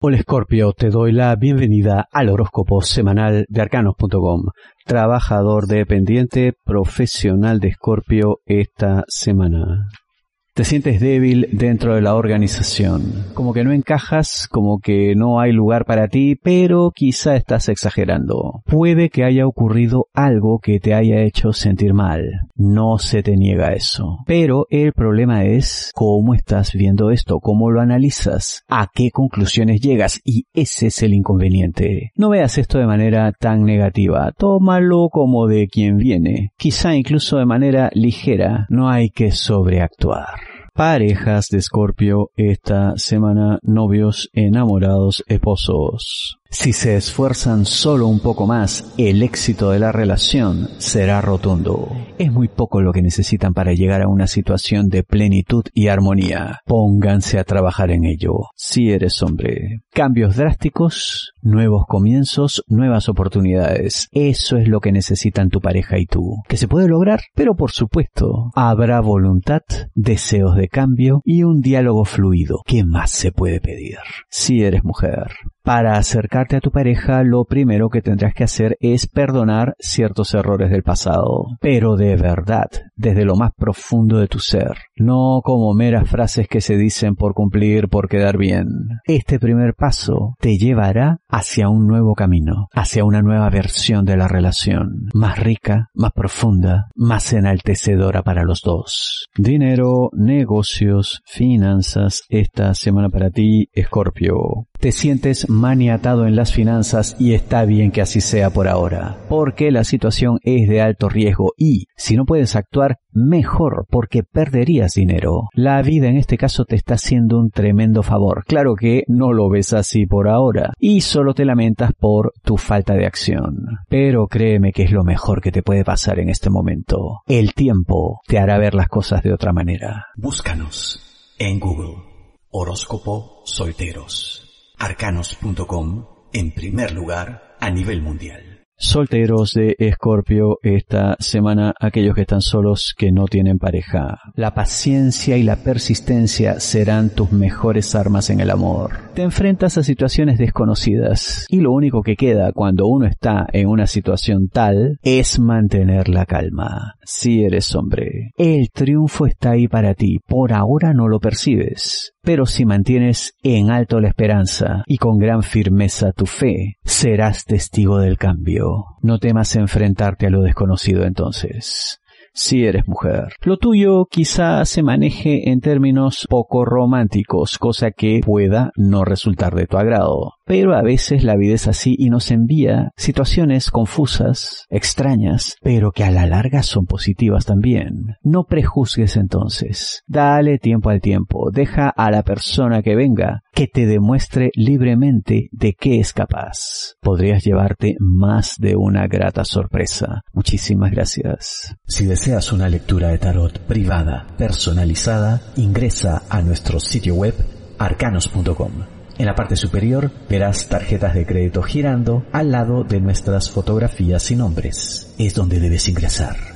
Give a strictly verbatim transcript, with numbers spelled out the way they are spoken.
Hola Escorpio, te doy la bienvenida al horóscopo semanal de arcanos punto com. Trabajador dependiente profesional de Escorpio esta semana. Te sientes débil dentro de la organización, como que no encajas, como que no hay lugar para ti, pero quizá estás exagerando. Puede que haya ocurrido algo que te haya hecho sentir mal, no se te niega eso. Pero el problema es cómo estás viendo esto, cómo lo analizas, a qué conclusiones llegas, y ese es el inconveniente. No veas esto de manera tan negativa, tómalo como de quien viene, quizá incluso de manera ligera, no hay que sobreactuar. Parejas de Escorpio esta semana, novios, enamorados, esposos. Si se esfuerzan solo un poco más, el éxito de la relación será rotundo. Es muy poco lo que necesitan para llegar a una situación de plenitud y armonía. Pónganse a trabajar en ello, si eres hombre. Cambios drásticos, nuevos comienzos, nuevas oportunidades. Eso es lo que necesitan tu pareja y tú. ¿Que se puede lograr? Pero por supuesto, habrá voluntad, deseos de cambio y un diálogo fluido. ¿Qué más se puede pedir? Si eres mujer. Para acercarte a tu pareja, lo primero que tendrás que hacer es perdonar ciertos errores del pasado, pero de verdad, desde lo más profundo de tu ser, no como meras frases que se dicen por cumplir, por quedar bien. Este primer paso te llevará hacia un nuevo camino, hacia una nueva versión de la relación, más rica, más profunda, más enaltecedora para los dos. Dinero, negocios, finanzas, esta semana para ti, Escorpio. Te sientes maniatado en las finanzas y está bien que así sea por ahora, porque la situación es de alto riesgo y, si no puedes actuar, mejor, porque perderías dinero. La vida en este caso te está haciendo un tremendo favor. Claro que no lo ves así por ahora y solo te lamentas por tu falta de acción. Pero créeme que es lo mejor que te puede pasar en este momento. El tiempo te hará ver las cosas de otra manera. Búscanos en Google. Horóscopo Solteros. arcanos punto com en primer lugar a nivel mundial. Solteros de Escorpio esta semana, aquellos que están solos, que no tienen pareja. La paciencia y la persistencia serán tus mejores armas en el amor. Te enfrentas a situaciones desconocidas y lo único que queda cuando uno está en una situación tal es mantener la calma. Si eres hombre, el triunfo está ahí para ti. Por ahora no lo percibes, pero si mantienes en alto la esperanza y con gran firmeza tu fe, serás testigo del cambio. No temas enfrentarte a lo desconocido entonces. Si eres mujer, lo tuyo quizá se maneje en términos poco románticos, cosa que pueda no resultar de tu agrado. Pero a veces la vida es así y nos envía situaciones confusas, extrañas, pero que a la larga son positivas también. No prejuzgues entonces. Dale tiempo al tiempo. Deja a la persona que venga que te demuestre libremente de qué es capaz. Podrías llevarte más de una grata sorpresa. Muchísimas gracias. Si deseas una lectura de tarot privada, personalizada, ingresa a nuestro sitio web arcanos punto com. En la parte superior verás tarjetas de crédito girando al lado de nuestras fotografías y nombres. Es donde debes ingresar.